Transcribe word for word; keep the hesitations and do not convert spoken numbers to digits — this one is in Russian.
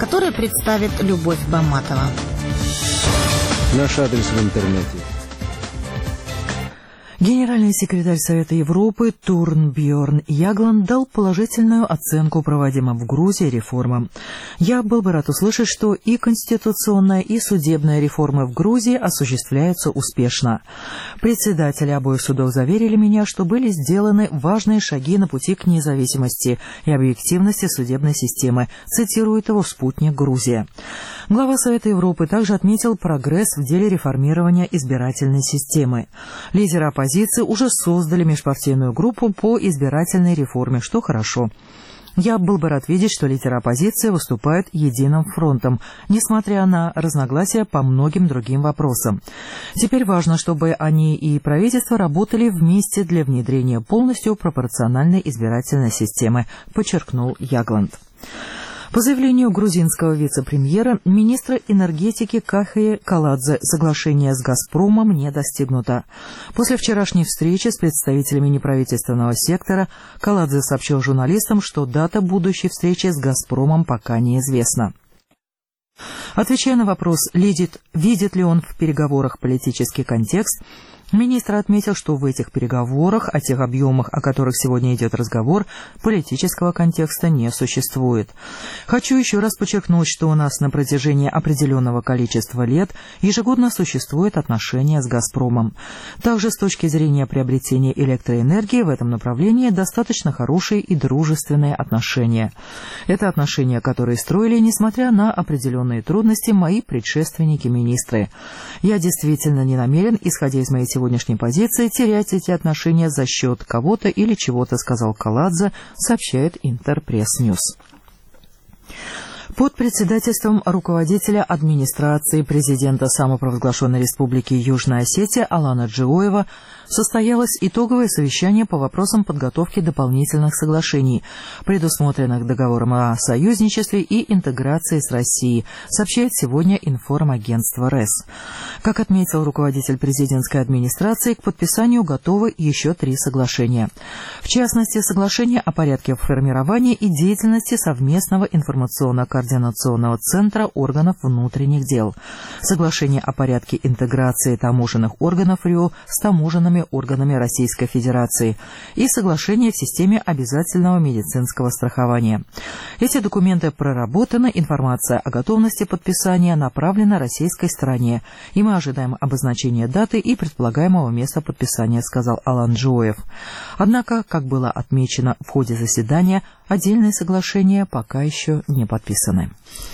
который представит Любовь Баматова. Наш адрес в интернете. Генеральный секретарь Совета Европы Турнбьорн Ягланд дал положительную оценку проводимым в Грузии реформам. Я был бы рад услышать, что и конституционная, и судебная реформы в Грузии осуществляются успешно. Председатели обоих судов заверили меня, что были сделаны важные шаги на пути к независимости и объективности судебной системы, цитирует его спутник «Грузия». Глава Совета Европы также отметил прогресс в деле реформирования избирательной системы. Лидеры оппозиции уже создали межпартийную группу по избирательной реформе, что хорошо. Я был бы рад видеть, что лидеры оппозиции выступают единым фронтом, несмотря на разногласия по многим другим вопросам. Теперь важно, чтобы они и правительство работали вместе для внедрения полностью пропорциональной избирательной системы, подчеркнул Ягланд. По заявлению грузинского вице-премьера, министра энергетики Кахи Каладзе, соглашение с «Газпромом» не достигнуто. После вчерашней встречи с представителями неправительственного сектора Каладзе сообщил журналистам, что дата будущей встречи с «Газпромом» пока неизвестна. Отвечая на вопрос, видит, видит ли он в переговорах политический контекст, министр отметил, что в этих переговорах, о тех объемах, о которых сегодня идет разговор, политического контекста не существует. Хочу еще раз подчеркнуть, что у нас на протяжении определенного количества лет ежегодно существует отношения с «Газпромом». Также с точки зрения приобретения электроэнергии в этом направлении достаточно хорошие и дружественные отношения. Это отношения, которые строили, несмотря на определенные трудности, мои предшественники-министры. Я действительно не намерен, исходя из моей сегодняшней позиции, терять эти отношения за счет кого-то или чего-то, сказал Каладзе, сообщает Интерпресс-Ньюс. Под председательством руководителя администрации президента самопровозглашенной республики Южная Осетия Алана Джиоева состоялось итоговое совещание по вопросам подготовки дополнительных соглашений, предусмотренных договором о союзничестве и интеграции с Россией, сообщает сегодня информагентство РЭС. Как отметил руководитель президентской администрации, к подписанию готовы еще три соглашения. В частности, соглашение о порядке формирования и деятельности совместного информационно-координационного центра органов внутренних дел, соглашение о порядке интеграции таможенных органов РИО с таможенными органами Российской Федерации и соглашение в системе обязательного медицинского страхования. Эти документы проработаны, информация о готовности подписания направлена российской стороне, и мы ожидаем обозначения даты и предполагаемого места подписания, сказал Алан Джиоев. Однако, как было отмечено в ходе заседания, отдельные соглашения пока еще не подписаны.